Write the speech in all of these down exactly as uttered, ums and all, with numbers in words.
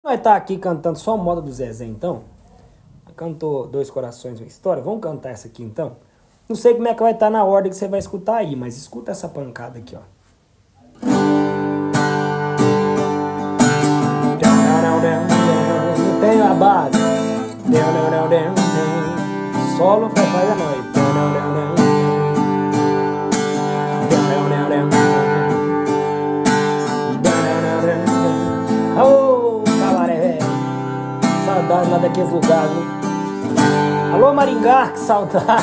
Vai estar aqui cantando só moda do Zezé, então. Cantou Dois Corações, uma História. Vamos cantar essa aqui, então. Não sei como é que vai estar na ordem que você vai escutar aí, mas escuta essa pancada aqui, ó. Não tem a base. Solo faz a noite. Ô, cabaré, saudade lá daqueles lugares, né? Alô, Maringá, que saudade.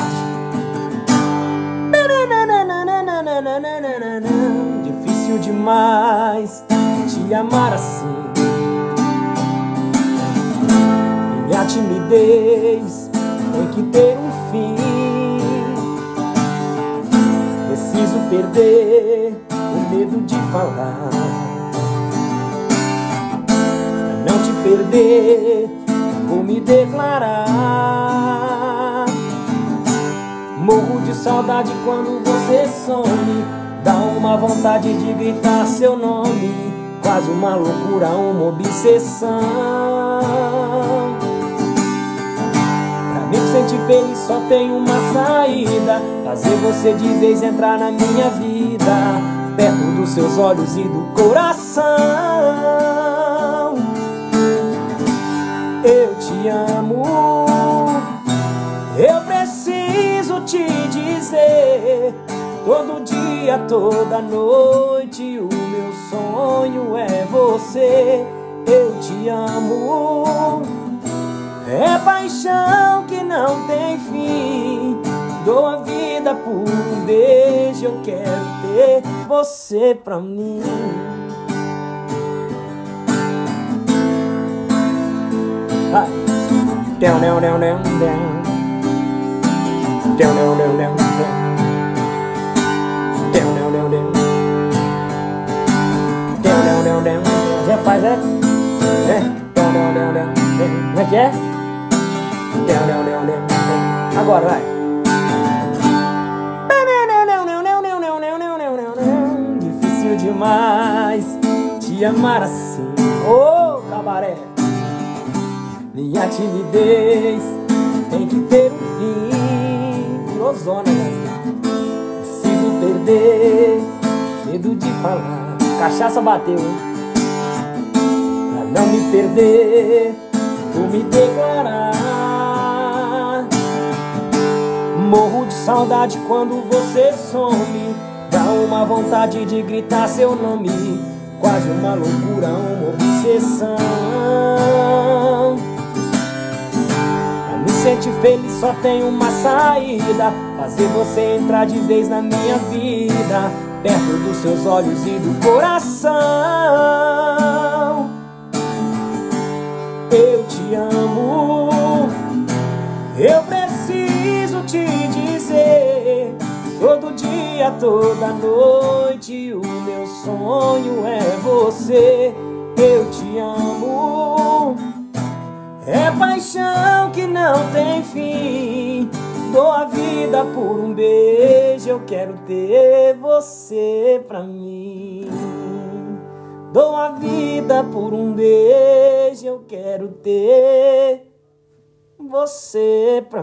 Difícil demais te amar assim. Minha timidez tem que ter um fim. Preciso perder o medo de falar. Pra não te perder, vou me declarar. Morro de saudade quando você some. Dá uma vontade de gritar seu nome. Quase uma loucura, uma obsessão. Pra me sentir feliz só tem uma saída: fazer você de vez entrar na minha vida, perto dos seus olhos e do coração. Eu te amo, eu preciso te dizer. Todo dia, toda noite, o meu sonho é você. Eu te amo, é paixão que não tem fim. Dou a vida por um beijo, eu quero ter você pra mim. Vai. Down, down, down, down, down. Down, down, down, down, down. Down, down, down, down. Down, down, down, down. Já faz, é? É. Down, down, down, down. Como é que é? Down, down, down, down. Agora, vai. Difícil demais te amar assim. Ô, cabaré. Minha timidez tem que ter um fim. Rosona, preciso perder medo de falar. Cachaça bateu, hein? Pra não me perder, vou me declarar. Morro de saudade quando você some. Dá uma vontade de gritar seu nome. Quase uma loucura, uma obsessão. Sentir feliz só tem uma saída: fazer você entrar de vez na minha vida, perto dos seus olhos e do coração. Eu te amo, eu preciso te dizer. Todo dia, toda noite, o meu sonho é você. Eu te amo, é paixão que não tem fim. Dou a vida por um beijo, eu quero ter você pra mim. Dou a vida por um beijo, eu quero ter você pra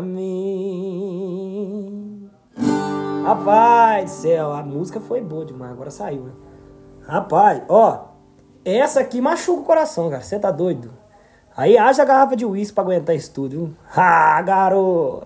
mim. Rapaz do céu, a música foi boa demais, agora saiu, né? Rapaz, ó, essa aqui machuca o coração, cara, você tá doido? Aí haja garrafa de uísque pra aguentar isso tudo, viu? Ah, garoto!